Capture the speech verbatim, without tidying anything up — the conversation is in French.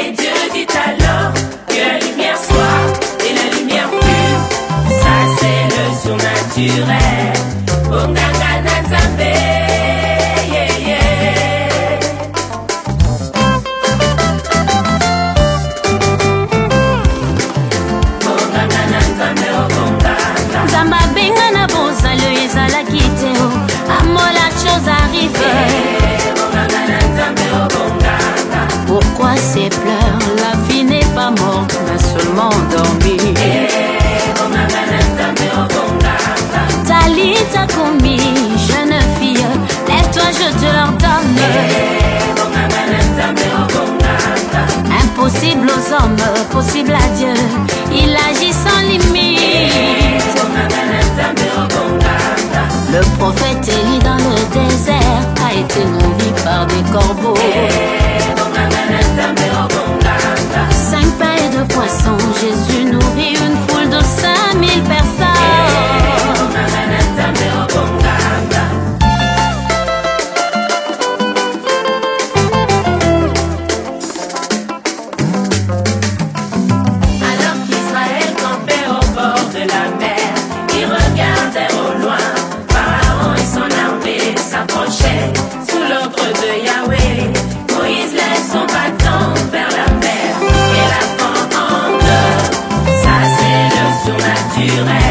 Et Dieu dit alors que la lumière soit, et la lumière fut. Ça c'est le surnaturel. Bonganga na Nzambe, yeah, yeah. Bonganga na Nzambe, oh bonganga. Nzambe abenga na bozalo ezalaki te o, amola chose arrive. Eh, bonganga na Nzambe, oh bonganga. Pourquoi ces pleurs? La vie n'est pas morte, mais seulement endormie. Eh, bonganga na Nzambe, oh bonganga. Talita Koumi, jeune fille, lève-toi, je te l'ordonne. Eh, bonganga na Nzambe, oh bonganga. Impossible aux hommes, possible à Dieu, il agit sans limite. Eh, bonganga na Nzambe, oh bonganga. Le prophète Élie dans le désert a été nourri par des corbeaux. Eh, bonganga na Nzambe, oh bonganga. Cinq pains et deux poissons, Jésus nourrit une foule de cinq mille personnes. Eh, bonganga na Nzambe, oh bonganga. Alors qu'Israël campait au bord de la mer, ils regardèrent au loin. Pharaon et son armée s'approchaient sous l'ordre de Yahweh. Moïse lève son bâton vers la mer et la fend en deux. Ça c'est le surnaturel.